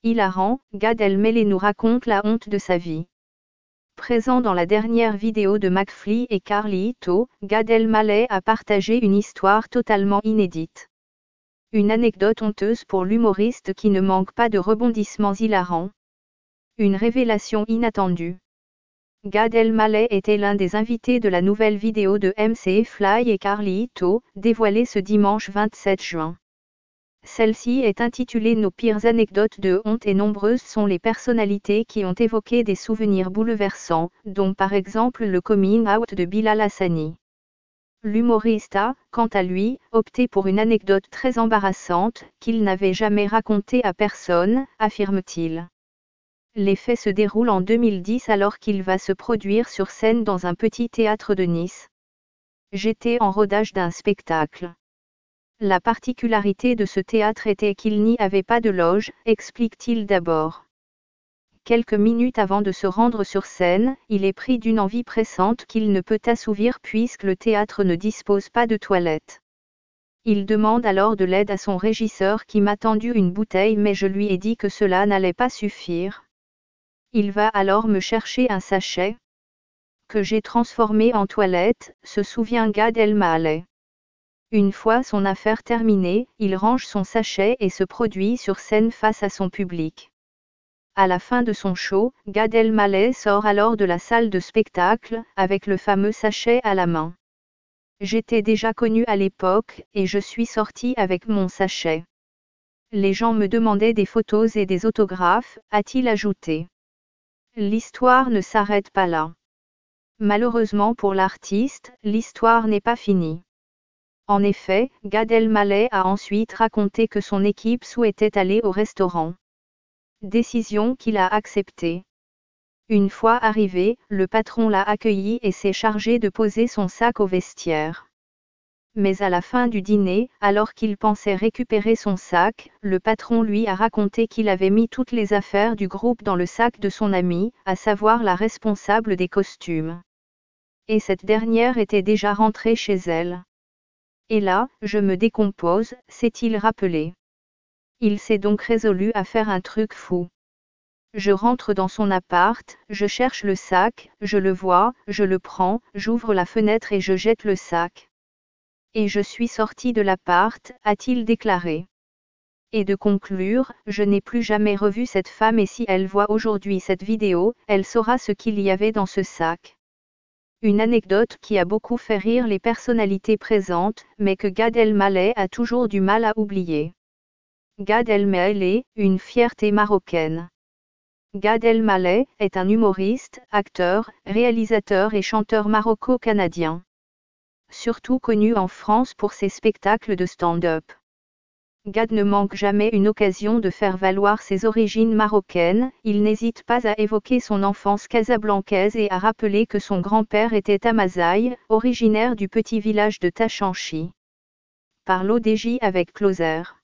Hilarant, Gad Elmaleh nous raconte la honte de sa vie. Présent dans la dernière vidéo de McFly et Carlito, Gad Elmaleh a partagé une histoire totalement inédite. Une anecdote honteuse pour l'humoriste qui ne manque pas de rebondissements hilarants. Une révélation inattendue. Gad Elmaleh était l'un des invités de la nouvelle vidéo de McFly et Carlito, dévoilée ce dimanche 27 juin. Celle-ci est intitulée Nos pires anecdotes de honte et nombreuses sont les personnalités qui ont évoqué des souvenirs bouleversants, dont par exemple le coming out de Bilal Hassani. L'humoriste a, quant à lui, opté pour une anecdote très embarrassante, qu'il n'avait jamais racontée à personne, affirme-t-il. Les faits se déroulent en 2010 alors qu'il va se produire sur scène dans un petit théâtre de Nice. J'étais en rodage d'un spectacle. La particularité de ce théâtre était qu'il n'y avait pas de loge, explique-t-il d'abord. Quelques minutes avant de se rendre sur scène, il est pris d'une envie pressante qu'il ne peut assouvir puisque le théâtre ne dispose pas de toilettes. Il demande alors de l'aide à son régisseur qui m'a tendu une bouteille mais je lui ai dit que cela n'allait pas suffire. Il va alors me chercher un sachet que j'ai transformé en toilette, se souvient Gad Elmaleh. Une fois son affaire terminée, il range son sachet et se produit sur scène face à son public. À la fin de son show, Gad Elmaleh sort alors de la salle de spectacle, avec le fameux sachet à la main. J'étais déjà connu à l'époque, et je suis sorti avec mon sachet. Les gens me demandaient des photos et des autographes, a-t-il ajouté. L'histoire ne s'arrête pas là. Malheureusement pour l'artiste, l'histoire n'est pas finie. En effet, Gad Elmaleh a ensuite raconté que son équipe souhaitait aller au restaurant. Décision qu'il a acceptée. Une fois arrivé, le patron l'a accueilli et s'est chargé de poser son sac au vestiaire. Mais à la fin du dîner, alors qu'il pensait récupérer son sac, le patron lui a raconté qu'il avait mis toutes les affaires du groupe dans le sac de son amie, à savoir la responsable des costumes. Et cette dernière était déjà rentrée chez elle. Et là, je me décompose, s'est-il rappelé. Il s'est donc résolu à faire un truc fou. Je rentre dans son appart, je cherche le sac, je le vois, je le prends, j'ouvre la fenêtre et je jette le sac. Et je suis sorti de l'appart, a-t-il déclaré. Et de conclure, je n'ai plus jamais revu cette femme et si elle voit aujourd'hui cette vidéo, elle saura ce qu'il y avait dans ce sac. Une anecdote qui a beaucoup fait rire les personnalités présentes, mais que Gad Elmaleh a toujours du mal à oublier. Gad Elmaleh, une fierté marocaine. Gad Elmaleh est un humoriste, acteur, réalisateur et chanteur maroco-canadien. Surtout connu en France pour ses spectacles de stand-up. Gad ne manque jamais une occasion de faire valoir ses origines marocaines, il n'hésite pas à évoquer son enfance casablancaise et à rappeler que son grand-père était Amazaï, originaire du petit village de Tachanchi. Par l'ODJ avec Closer.